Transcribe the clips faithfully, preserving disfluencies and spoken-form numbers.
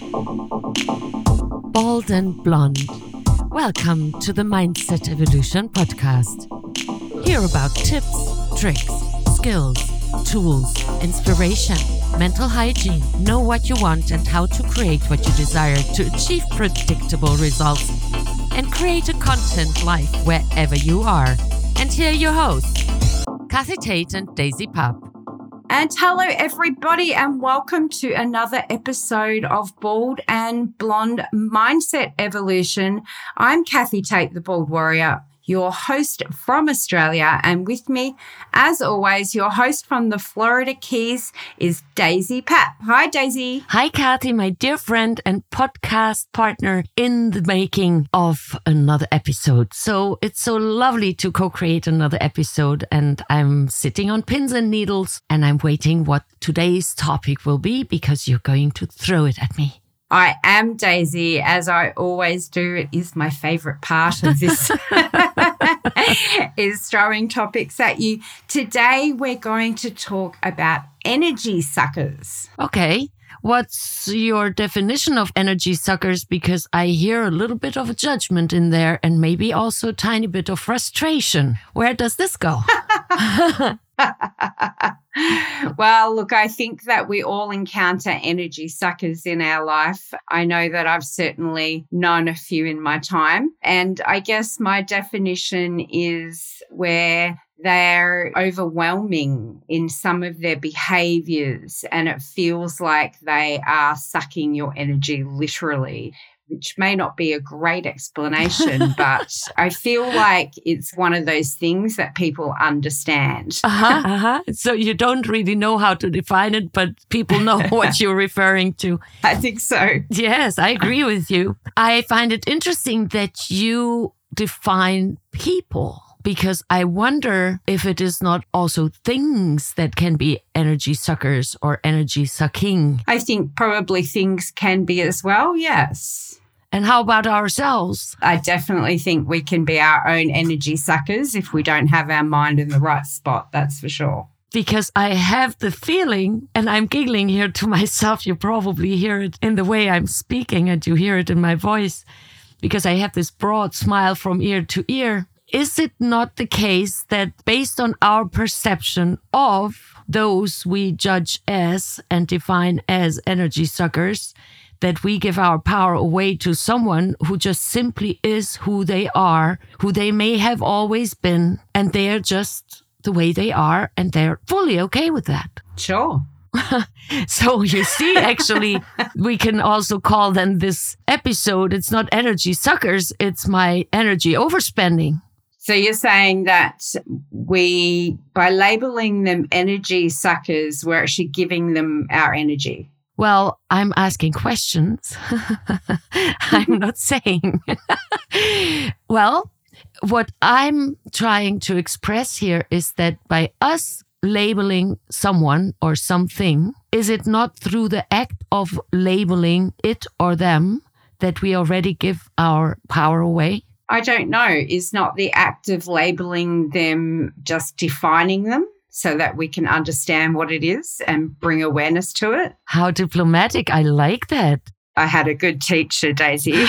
Bald and blonde. Welcome to the Mindset Evolution podcast. Hear about tips, tricks, skills, tools, inspiration, mental hygiene. Know what you want and how to create what you desire to achieve predictable results and create a content life wherever you are. And here are your hosts, Kathy Tate and Daisy Pup. And hello, everybody, and welcome to another episode of Bald and Blonde Mindset Evolution. I'm Kathy Tate, the Bald Warrior, your host from Australia. And with me, as always, your host from the Florida Keys is Daisy Pup. Hi, Daisy. Hi, Kathy, my dear friend and podcast partner in the making of another episode. So it's so lovely to co-create another episode. And I'm sitting on pins and needles and I'm waiting what today's topic will be because you're going to throw it at me. I am, Daisy, as I always do. It is my favorite part of this, is throwing topics at you. Today, we're going to talk about energy suckers. Okay. What's your definition of energy suckers? Because I hear a little bit of a judgment in there and maybe also a tiny bit of frustration. Where does this go? Well, look, I think that we all encounter energy suckers in our life. I know that I've certainly known a few in my time. And I guess my definition is where they're overwhelming in some of their behaviors and it feels like they are sucking your energy literally, which may not be a great explanation, but I feel like it's one of those things that people understand. Uh-huh, uh-huh. So you don't really know how to define it, but people know what you're referring to. I think so. Yes, I agree with you. I find it interesting that you define people, because I wonder if it is not also things that can be energy suckers or energy sucking. I think probably things can be as well, yes. And how about ourselves? I definitely think we can be our own energy suckers if we don't have our mind in the right spot, that's for sure. Because I have the feeling, and I'm giggling here to myself, you probably hear it in the way I'm speaking and you hear it in my voice, because I have this broad smile from ear to ear. Is it not the case that based on our perception of those we judge as and define as energy suckers, that we give our power away to someone who just simply is who they are, who they may have always been, and they're just the way they are, and they're fully okay with that? Sure. So you see, actually, we can also call then this episode, it's not energy suckers, it's my energy overspending. So you're saying that we, by labeling them energy suckers, we're actually giving them our energy? Well, I'm asking questions. I'm not saying. Well, what I'm trying to express here is that by us labeling someone or something, is it not through the act of labeling it or them that we already give our power away? I don't know. Is not the act of labeling them just defining them so that we can understand what it is and bring awareness to it? How diplomatic. I like that. I had a good teacher, Daisy.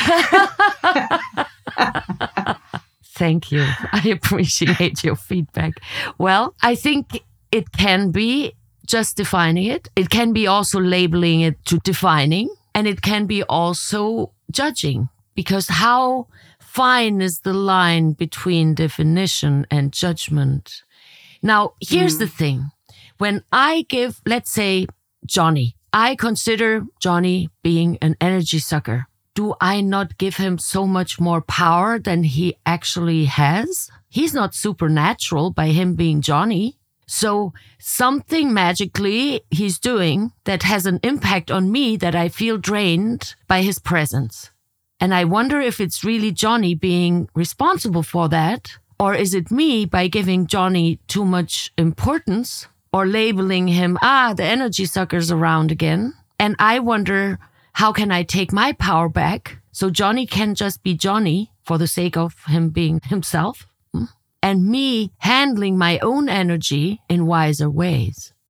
Thank you. I appreciate your feedback. Well, I think it can be just defining it. It can be also labeling it to defining, and it can be also judging, because how fine is the line between definition and judgment? Now, here's mm. the thing. When I give, let's say, Johnny, I consider Johnny being an energy sucker. Do I not give him so much more power than he actually has? He's not supernatural by him being Johnny. So something magically he's doing that has an impact on me that I feel drained by his presence. And I wonder if it's really Johnny being responsible for that, or is it me by giving Johnny too much importance or labeling him, ah, the energy sucker's around again. And I wonder, how can I take my power back so Johnny can just be Johnny for the sake of him being himself? And me handling my own energy in wiser ways.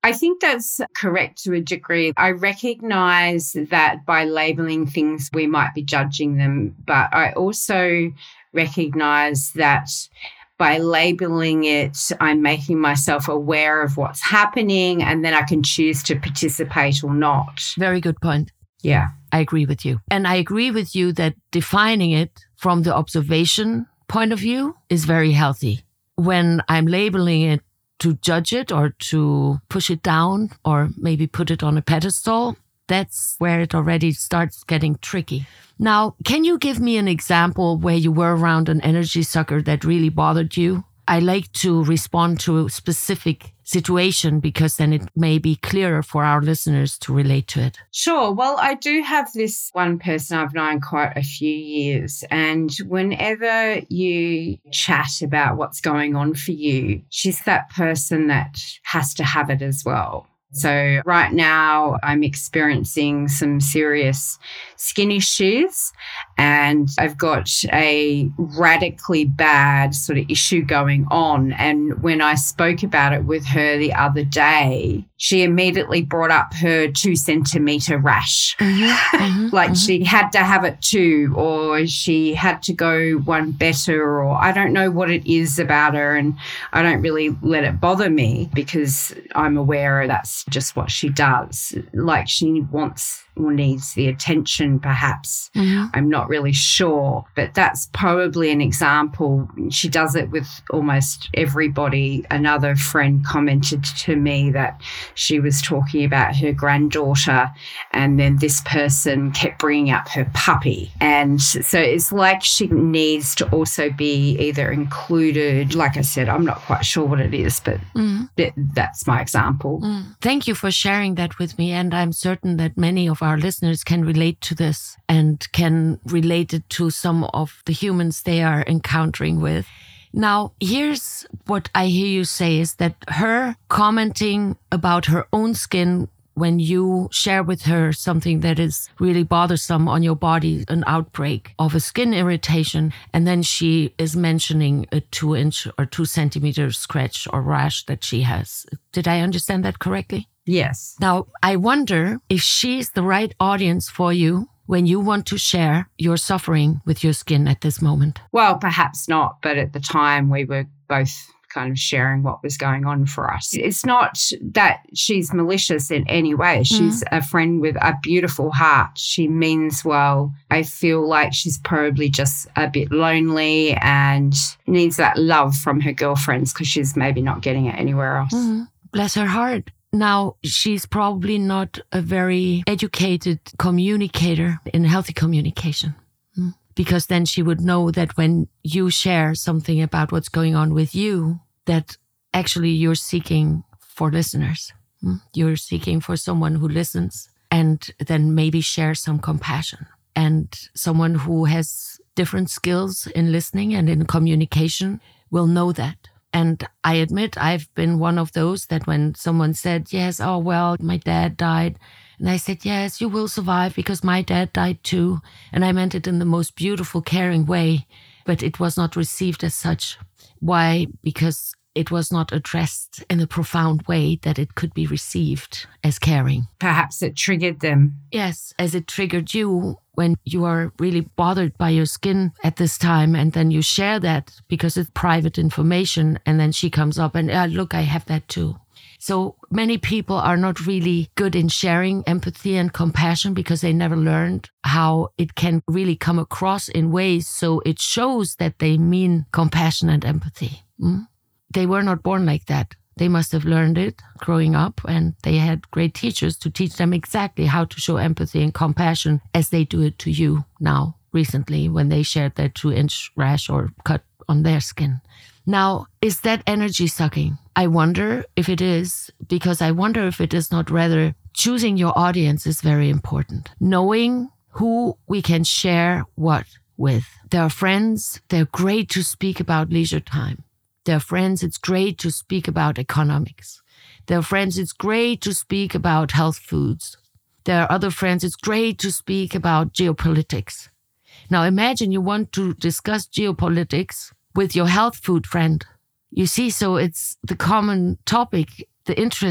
I think that's correct to a degree. I recognize that by labeling things, we might be judging them, but I also recognize that by labeling it, I'm making myself aware of what's happening, and then I can choose to participate or not. Very good point. Yeah. I agree with you. And I agree with you that defining it from the observation point of view is very healthy. When I'm labeling it to judge it or to push it down or maybe put it on a pedestal, that's where it already starts getting tricky. Now, can you give me an example where you were around an energy sucker that really bothered you? I like to respond to a specific situation because then it may be clearer for our listeners to relate to it. Sure. Well, I do have this one person I've known quite a few years, and whenever you chat about what's going on for you, she's that person that has to have it as well. So right now I'm experiencing some serious skin issues, and I've got a radically bad sort of issue going on. And when I spoke about it with her the other day, she immediately brought up her two centimeter rash. Mm-hmm, mm-hmm, like mm-hmm. she had to have it too, or she had to go one better, or I don't know what it is about her. And I don't really let it bother me because I'm aware that's just what she does. Like she wants or needs the attention, perhaps. Mm-hmm. I'm not really sure, but that's probably an example. She does it with almost everybody. Another friend commented to me that she was talking about her granddaughter, and then this person kept bringing up her puppy. And so it's like she needs to also be either included. Like I said, I'm not quite sure what it is, but mm. th- that's my example. Mm. Thank you for sharing that with me. And I'm certain that many of our listeners can relate to this and can relate it to some of the humans they are encountering with. Now, here's what I hear you say is that her commenting about her own skin when you share with her something that is really bothersome on your body, an outbreak of a skin irritation, and then she is mentioning a two inch or two centimeter scratch or rash that she has. Did I understand that correctly? Yes. Now, I wonder if she's the right audience for you when you want to share your suffering with your skin at this moment. Well, perhaps not, but at the time we were both kind of sharing what was going on for us. It's not that she's malicious in any way. She's mm. a friend with a beautiful heart. She means well. I feel like she's probably just a bit lonely and needs that love from her girlfriends because she's maybe not getting it anywhere else. Mm. Bless her heart. Now, she's probably not a very educated communicator in healthy communication. Mm. Because then she would know that when you share something about what's going on with you, that actually you're seeking for listeners. You're seeking for someone who listens and then maybe share some compassion. And someone who has different skills in listening and in communication will know that. And I admit I've been one of those that when someone said, yes, oh, well, my dad died. And I said, yes, you will survive because my dad died too. And I meant it in the most beautiful, caring way, but it was not received as such. Why? Because it was not addressed in a profound way that it could be received as caring. Perhaps it triggered them. Yes, as it triggered you when you are really bothered by your skin at this time, and then you share that because it's private information, and then she comes up and, oh, look, I have that too. So many people are not really good in sharing empathy and compassion because they never learned how it can really come across in ways so it shows that they mean compassion and empathy. Mm? They were not born like that. They must have learned it growing up, and they had great teachers to teach them exactly how to show empathy and compassion as they do it to you now, recently, when they shared their two-inch rash or cut on their skin. Now, is that energy sucking? I wonder if it is, because I wonder if it is not rather choosing your audience is very important. Knowing who we can share what with. There are friends, they're great to speak about leisure time. There are friends, it's great to speak about economics. There are friends, it's great to speak about health foods. There are other friends, it's great to speak about geopolitics. Now imagine you want to discuss geopolitics with your health food friend. You see, so it's the common topic, the interest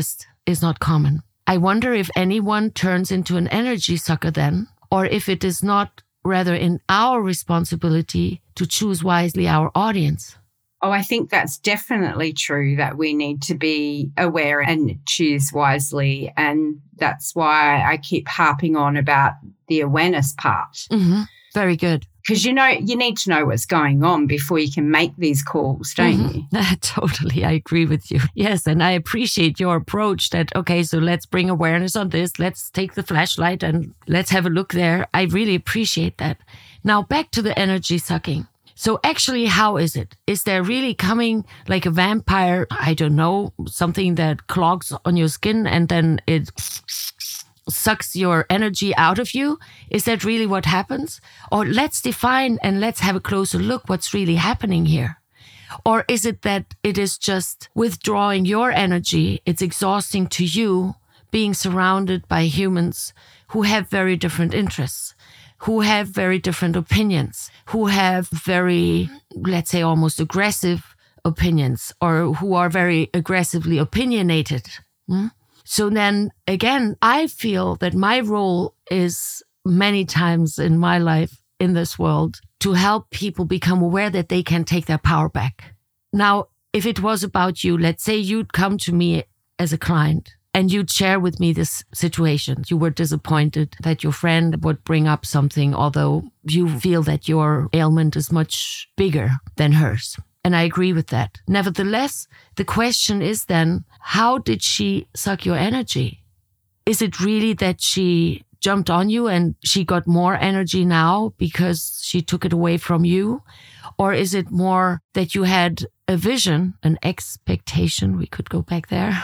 is not common. I wonder if anyone turns into an energy sucker then, or if it is not rather in our responsibility to choose wisely our audience. Oh, I think that's definitely true, that we need to be aware and choose wisely. And that's why I keep harping on about the awareness part. Mm-hmm. Very good. Because, you know, you need to know what's going on before you can make these calls, don't mm-hmm. you? Totally. I agree with you. Yes. And I appreciate your approach that, okay, so let's bring awareness on this. Let's take the flashlight and let's have a look there. I really appreciate that. Now, back to the energy sucking. So actually, how is it? Is there really coming like a vampire, I don't know, something that clogs on your skin and then it sucks your energy out of you? Is that really what happens? Or let's define and let's have a closer look what's really happening here. Or is it that it is just withdrawing your energy? It's exhausting to you being surrounded by humans who have very different interests, who have very different opinions, who have very, let's say, almost aggressive opinions, or who are very aggressively opinionated. Hmm? So then again, I feel that my role is many times in my life in this world to help people become aware that they can take their power back. Now, if it was about you, let's say you'd come to me as a client and you'd share with me this situation. You were disappointed that your friend would bring up something, although you feel that your ailment is much bigger than hers. And I agree with that. Nevertheless, the question is then, how did she suck your energy? Is it really that she jumped on you and she got more energy now because she took it away from you? Or is it more that you had a vision, an expectation, we could go back there,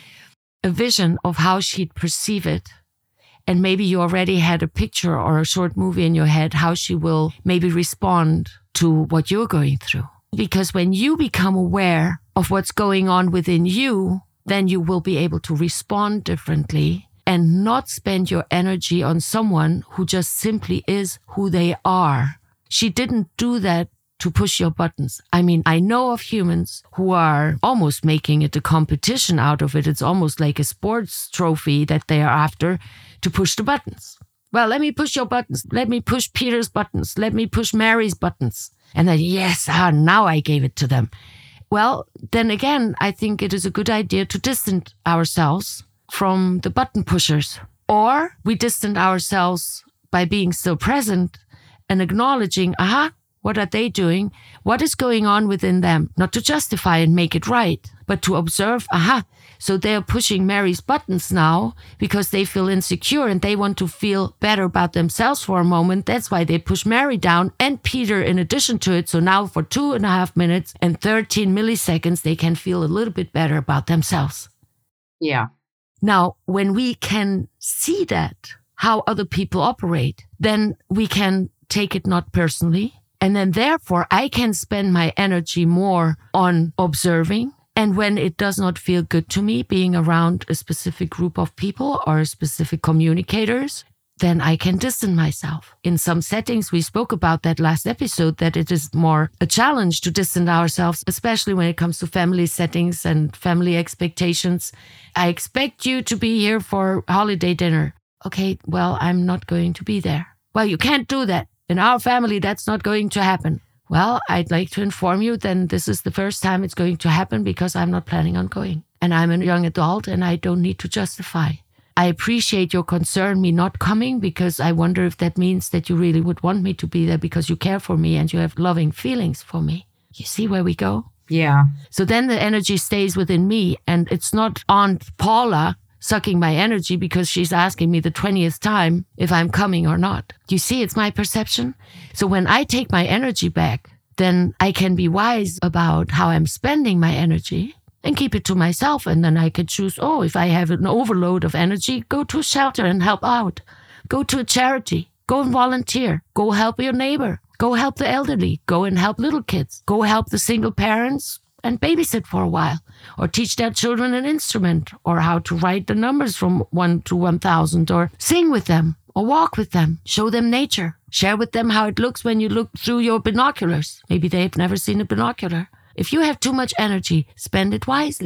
a vision of how she'd perceive it? And maybe you already had a picture or a short movie in your head, how she will maybe respond to what you're going through. Because when you become aware of what's going on within you, then you will be able to respond differently and not spend your energy on someone who just simply is who they are. She didn't do that to push your buttons. I mean, I know of humans who are almost making it a competition out of it. It's almost like a sports trophy that they are after to push the buttons. Well, let me push your buttons. Let me push Peter's buttons. Let me push Mary's buttons. And then, yes, ah, now I gave it to them. Well, then again, I think it is a good idea to distance ourselves from the button pushers. Or we distance ourselves by being still present and acknowledging, aha, what are they doing? What is going on within them? Not to justify and make it right, but to observe, aha, so they're pushing Mary's buttons now because they feel insecure and they want to feel better about themselves for a moment. That's why they push Mary down and Peter in addition to it. So now for two and a half minutes and thirteen milliseconds, they can feel a little bit better about themselves. Yeah. Now, when we can see that, how other people operate, then we can take it not personally. And then therefore, I can spend my energy more on observing. And when it does not feel good to me being around a specific group of people or specific communicators, then I can distance myself. In some settings, we spoke about that last episode, that it is more a challenge to distance ourselves, especially when it comes to family settings and family expectations. I expect you to be here for holiday dinner. Okay, well, I'm not going to be there. Well, you can't do that. In our family, that's not going to happen. Well, I'd like to inform you then this is the first time it's going to happen because I'm not planning on going. And I'm a young adult and I don't need to justify. I appreciate your concern, me not coming, because I wonder if that means that you really would want me to be there because you care for me and you have loving feelings for me. You see where we go? Yeah. So then the energy stays within me and it's not Aunt Paula sucking my energy because she's asking me the twentieth time if I'm coming or not. You see, it's my perception. So when I take my energy back, then I can be wise about how I'm spending my energy and keep it to myself. And then I can choose, oh, if I have an overload of energy, go to a shelter and help out. Go to a charity. Go and volunteer. Go help your neighbor. Go help the elderly. Go and help little kids. Go help the single parents and babysit for a while, or teach their children an instrument, or how to write the numbers from one to one thousand, or sing with them, or walk with them, show them nature, share with them how it looks when you look through your binoculars. Maybe they've never seen a binocular. If you have too much energy, spend it wisely.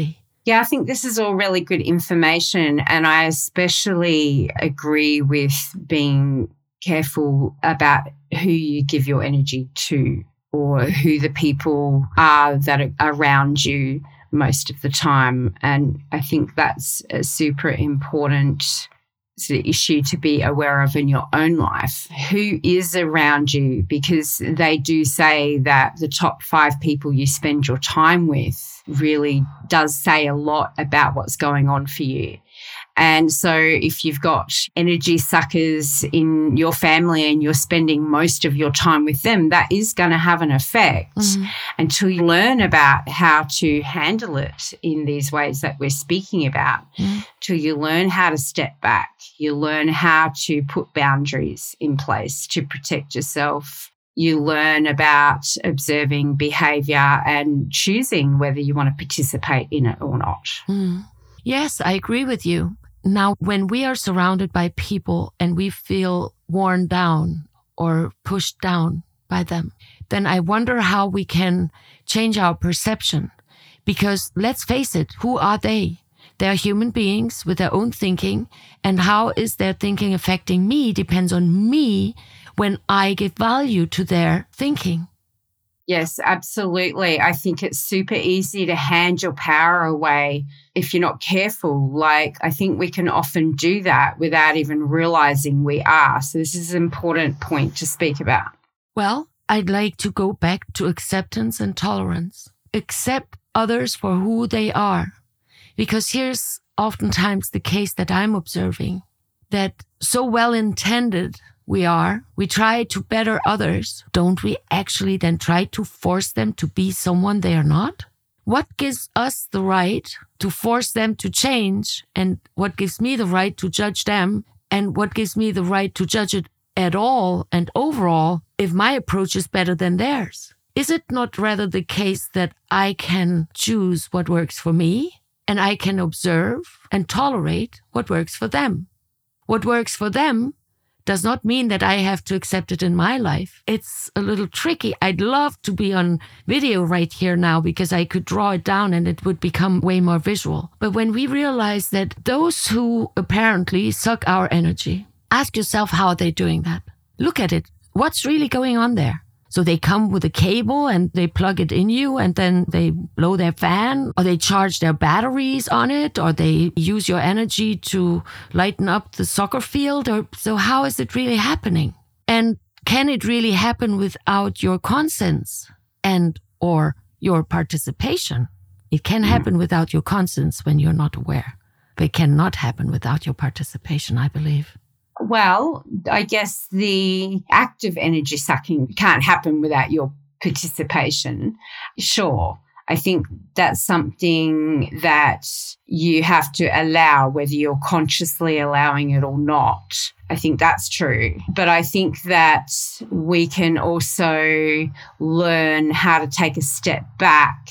Yeah, I think this is all really good information. And I especially agree with being careful about who you give your energy to or who the people are that are around you most of the time. And I think that's a super important sort of issue to be aware of in your own life. Who is around you? Because they do say that the top five people you spend your time with really does say a lot about what's going on for you. And so if you've got energy suckers in your family and you're spending most of your time with them, that is going to have an effect mm-hmm. until you learn about how to handle it in these ways that we're speaking about, mm-hmm. till you learn how to step back, you learn how to put boundaries in place to protect yourself. You learn about observing behavior and choosing whether you want to participate in it or not. Mm. Yes, I agree with you. Now, when we are surrounded by people and we feel worn down or pushed down by them, then I wonder how we can change our perception. Because let's face it, who are they? They're human beings with their own thinking. And how is their thinking affecting me depends on me when I give value to their thinking. Yes, absolutely. I think it's super easy to hand your power away if you're not careful. Like, I think we can often do that without even realizing we are. So this is an important point to speak about. Well, I'd like to go back to acceptance and tolerance. Accept others for who they are. Because here's oftentimes the case that I'm observing, that so well-intended we are, we try to better others. Don't we actually then try to force them to be someone they are not? What gives us the right to force them to change? And what gives me the right to judge them? And what gives me the right to judge it at all and overall if my approach is better than theirs? Is it not rather the case that I can choose what works for me and I can observe and tolerate what works for them? What works for them does not mean that I have to accept it in my life. It's a little tricky. I'd love to be on video right here now because I could draw it down and it would become way more visual. But when we realize that those who apparently suck our energy, ask yourself how are they doing that? Look at it. What's really going on there? So they come with a cable and they plug it in you and then they blow their fan, or they charge their batteries on it, or they use your energy to lighten up the soccer field. Or so how is it really happening? And can it really happen without your consent and or your participation? It can happen without your consent when you're not aware, but it cannot happen without your participation, I believe. Well, I guess the act of energy sucking can't happen without your participation. Sure, I think that's something that you have to allow, whether you're consciously allowing it or not. I think that's true. But I think that we can also learn how to take a step back,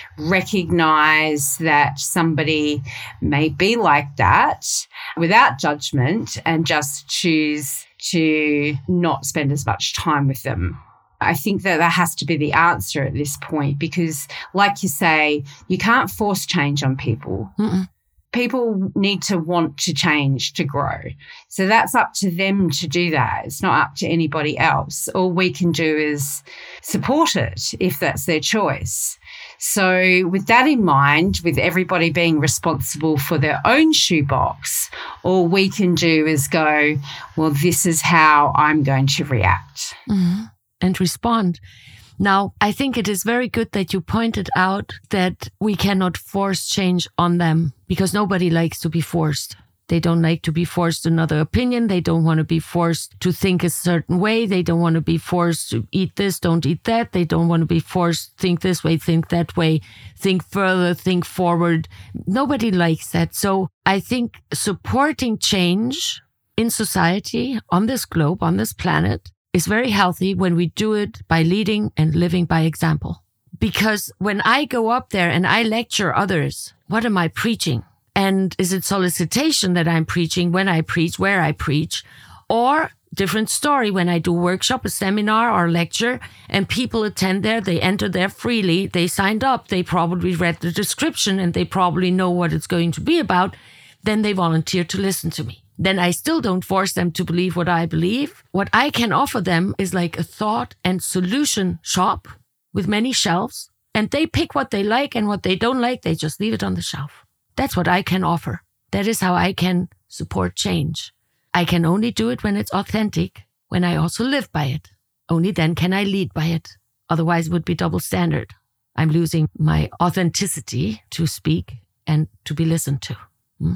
recognize that somebody may be like that without judgment and just choose to not spend as much time with them. I think that that has to be the answer at this point because, like you say, you can't force change on people. Mm-mm. People need to want to change, to grow. So that's up to them to do that. It's not up to anybody else. All we can do is support it if that's their choice. So with that in mind, with everybody being responsible for their own shoebox, all we can do is go, well, this is how I'm going to react. Mm-hmm. And respond. Now, I think it is very good that you pointed out that we cannot force change on them because nobody likes to be forced. They don't like to be forced another opinion. They don't want to be forced to think a certain way. They don't want to be forced to eat this, don't eat that. They don't want to be forced to think this way, think that way, think further, think forward. Nobody likes that. So I think supporting change in society, on this globe, on this planet, is very healthy when we do it by leading and living by example. Because when I go up there and I lecture others, what am I preaching? And is it solicitation that I'm preaching when I preach, where I preach? Or different story when I do workshop, a seminar or lecture, and people attend there, they enter there freely, they signed up, they probably read the description and they probably know what it's going to be about, then they volunteer to listen to me. Then I still don't force them to believe what I believe. What I can offer them is like a thought and solution shop with many shelves, and they pick what they like, and what they don't like, they just leave it on the shelf. That's what I can offer. That is how I can support change. I can only do it when it's authentic, when I also live by it. Only then can I lead by it. Otherwise, it would be double standard. I'm losing my authenticity to speak and to be listened to. Hmm?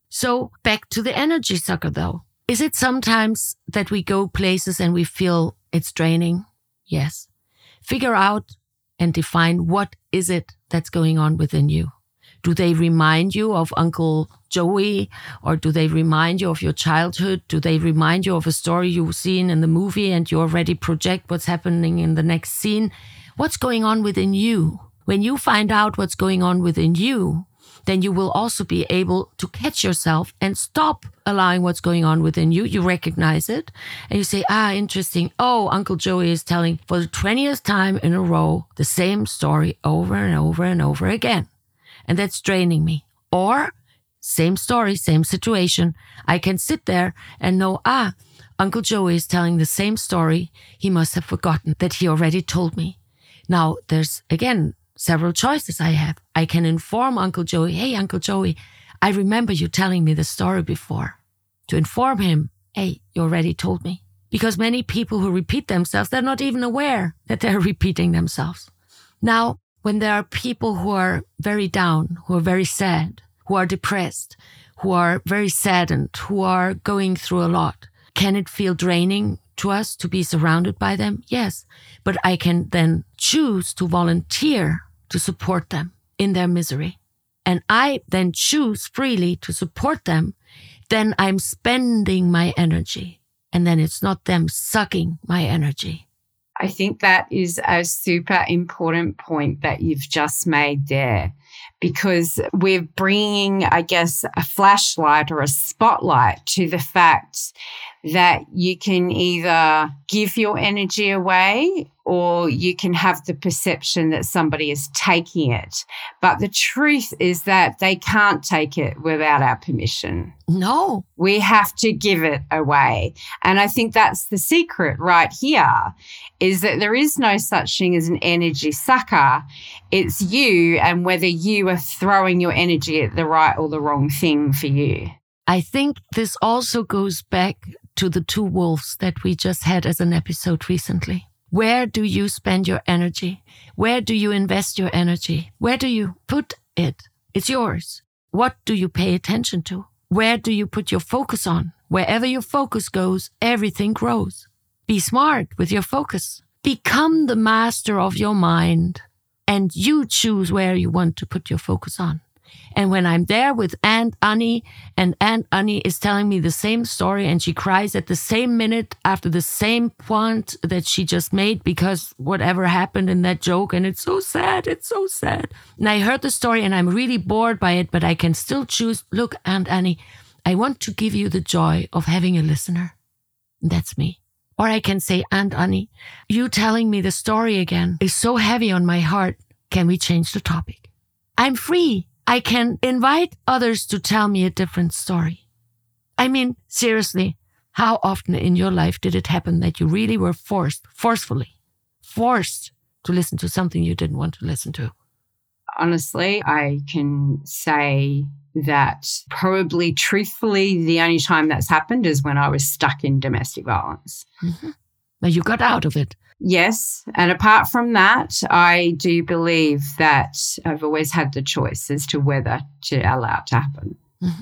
So back to the energy sucker, though. Is it sometimes that we go places and we feel it's draining? Yes. Figure out and define what is it that's going on within you. Do they remind you of Uncle Joey, or do they remind you of your childhood? Do they remind you of a story you've seen in the movie and you already project what's happening in the next scene? What's going on within you? When you find out what's going on within you, then you will also be able to catch yourself and stop allowing what's going on within you. You recognize it and you say, ah, interesting. Oh, Uncle Joey is telling for the twentieth time in a row the same story over and over and over again. And that's draining me. Or same story, same situation. I can sit there and know, ah, Uncle Joey is telling the same story. He must have forgotten that he already told me. Now, there's, again, several choices I have. I can inform Uncle Joey, hey, Uncle Joey, I remember you telling me the story before. To inform him, hey, you already told me. Because many people who repeat themselves, they're not even aware that they're repeating themselves. Now, when there are people who are very down, who are very sad, who are depressed, who are very saddened, who are going through a lot, can it feel draining to us to be surrounded by them? Yes, but I can then choose to volunteer to support them in their misery. And I then choose freely to support them. Then I'm spending my energy, and then it's not them sucking my energy. I think that is a super important point that you've just made there, because we're bringing, I guess, a flashlight or a spotlight to the fact that you can either give your energy away or you can have the perception that somebody is taking it. But the truth is that they can't take it without our permission. No. We have to give it away. And I think that's the secret right here, is that there is no such thing as an energy sucker. It's you and whether you are throwing your energy at the right or the wrong thing for you. I think this also goes back to the two wolves that we just had as an episode recently. Where do you spend your energy? Where do you invest your energy? Where do you put it? It's yours. What do you pay attention to? Where do you put your focus on? Wherever your focus goes, everything grows. Be smart with your focus. Become the master of your mind, and you choose where you want to put your focus on. And when I'm there with Aunt Annie, and Aunt Annie is telling me the same story, and she cries at the same minute after the same point that she just made because whatever happened in that joke, and it's so sad, it's so sad. And I heard the story and I'm really bored by it, but I can still choose, look, Aunt Annie, I want to give you the joy of having a listener. That's me. Or I can say, Aunt Annie, you telling me the story again is so heavy on my heart. Can we change the topic? I'm free. I can invite others to tell me a different story. I mean, seriously, how often in your life did it happen that you really were forced, forcefully, forced to listen to something you didn't want to listen to? Honestly, I can say that probably truthfully, the only time that's happened is when I was stuck in domestic violence. Mm-hmm. But you got out of it. Yes. And apart from that, I do believe that I've always had the choice as to whether to allow it to happen. Mm-hmm.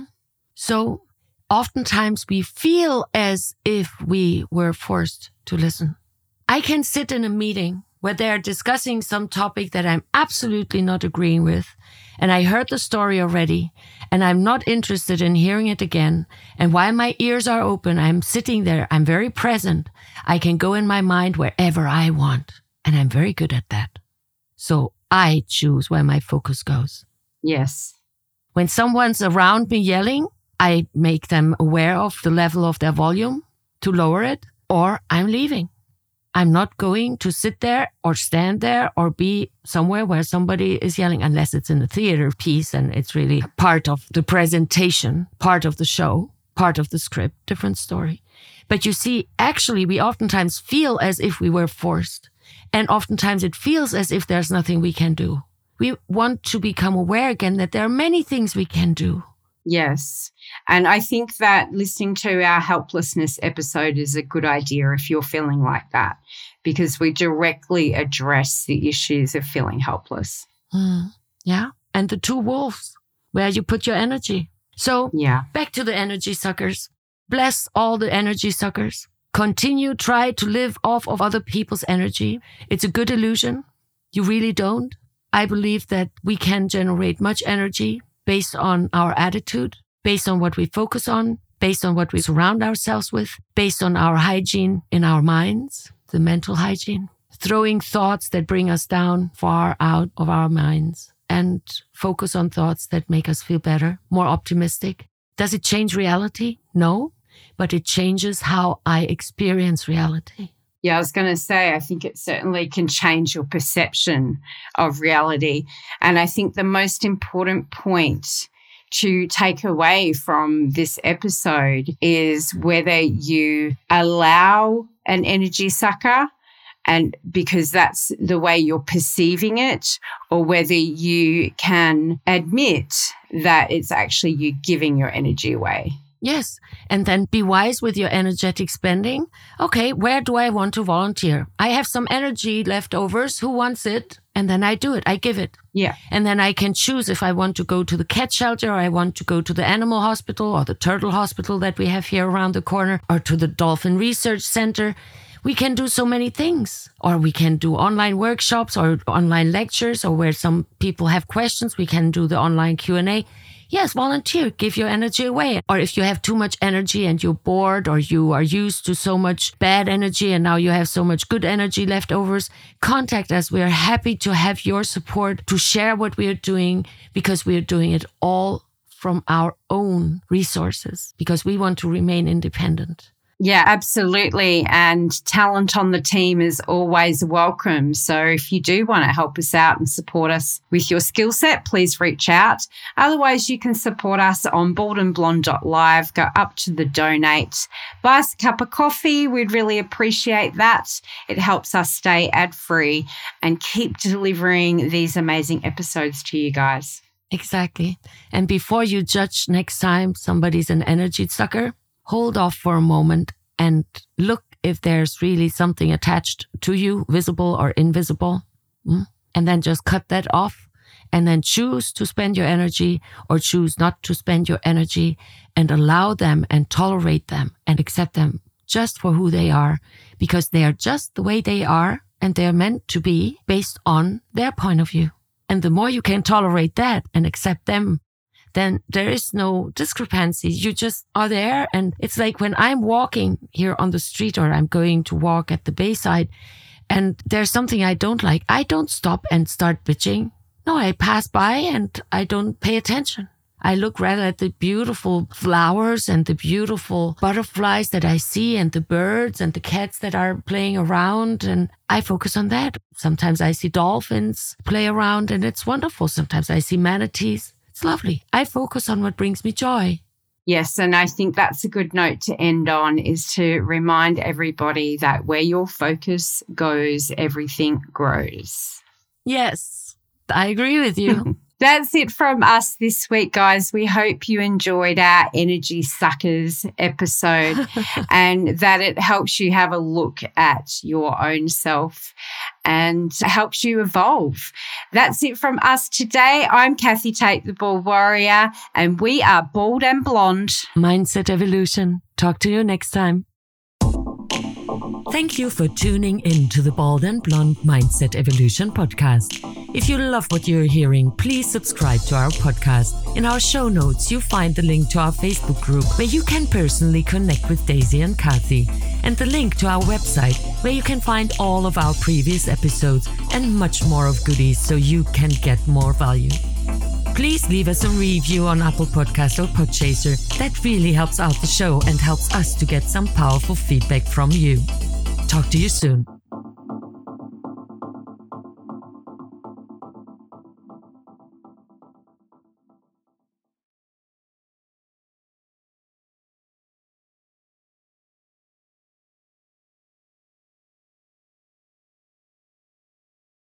So oftentimes we feel as if we were forced to listen. I can sit in a meeting where they're discussing some topic that I'm absolutely not agreeing with, and I heard the story already, and I'm not interested in hearing it again. And while my ears are open, I'm sitting there, I'm very present. I can go in my mind wherever I want, and I'm very good at that. So I choose where my focus goes. Yes. When someone's around me yelling, I make them aware of the level of their volume to to lower it, or I'm leaving. I'm not going to sit there or stand there or be somewhere where somebody is yelling, unless it's in a theater piece and it's really part of the presentation, part of the show, part of the script, different story. But you see, actually, we oftentimes feel as if we were forced. And oftentimes it feels as if there's nothing we can do. We want to become aware again that there are many things we can do. Yes. And I think that listening to our helplessness episode is a good idea if you're feeling like that, because we directly address the issues of feeling helpless. Mm, yeah. And the two wolves, where you put your energy. So yeah. Back to the energy suckers. Bless all the energy suckers. Continue, try to live off of other people's energy. It's a good illusion. You really don't. I believe that we can generate much energy based on our attitude, based on what we focus on, based on what we surround ourselves with, based on our hygiene in our minds, the mental hygiene, throwing thoughts that bring us down far out of our minds and focus on thoughts that make us feel better, more optimistic. Does it change reality? No, but it changes how I experience reality. Yeah, I was going to say, I think it certainly can change your perception of reality. And I think the most important point to take away from this episode is whether you allow an energy sucker, and because that's the way you're perceiving it, or whether you can admit that it's actually you giving your energy away. Yes. And then be wise with your energetic spending. Okay, where do I want to volunteer? I have some energy leftovers. Who wants it? And then I do it. I give it. Yeah. And then I can choose if I want to go to the cat shelter, or I want to go to the animal hospital or the turtle hospital that we have here around the corner, or to the dolphin research center. We can do so many things. Or we can do online workshops or online lectures, or where some people have questions, we can do the online Q and A. Yes, volunteer, give your energy away. Or if you have too much energy and you're bored, or you are used to so much bad energy and now you have so much good energy leftovers, contact us. We are happy to have your support, to share what we are doing, because we are doing it all from our own resources, because we want to remain independent. Yeah, absolutely. And talent on the team is always welcome. So if you do want to help us out and support us with your skill set, please reach out. Otherwise, you can support us on bald and blonde dot live. Go up to the donate. Buy us a cup of coffee. We'd really appreciate that. It helps us stay ad-free and keep delivering these amazing episodes to you guys. Exactly. And before you judge next time somebody's an energy sucker, hold off for a moment and look if there's really something attached to you, visible or invisible. Mm? And then just cut that off, and then choose to spend your energy or choose not to spend your energy, and allow them and tolerate them and accept them just for who they are, because they are just the way they are, and they're meant to be based on their point of view. And the more you can tolerate that and accept them, then there is no discrepancy. You just are there. And it's like when I'm walking here on the street, or I'm going to walk at the Bayside, and there's something I don't like, I don't stop and start bitching. No, I pass by and I don't pay attention. I look rather at the beautiful flowers and the beautiful butterflies that I see, and the birds and the cats that are playing around, and I focus on that. Sometimes I see dolphins play around and it's wonderful. Sometimes I see manatees. It's lovely. I focus on what brings me joy. Yes, and I think that's a good note to end on, is to remind everybody that where your focus goes, everything grows. Yes, I agree with you. That's it from us this week, guys. We hope you enjoyed our Energy Suckers episode and that it helps you have a look at your own self and helps you evolve. That's it from us today. I'm Kathy Tate, the Bald Warrior, and we are Bald and Blonde. Mindset Evolution. Talk to you next time. Thank you for tuning in to the Bald and Blonde Mindset Evolution podcast. If you love what you're hearing, please subscribe to our podcast. In our show notes, you'll find the link to our Facebook group where you can personally connect with Daisy and Kathy, and the link to our website where you can find all of our previous episodes and much more of goodies so you can get more value. Please leave us a review on Apple Podcast or Podchaser. That really helps out the show and helps us to get some powerful feedback from you. Talk to you soon.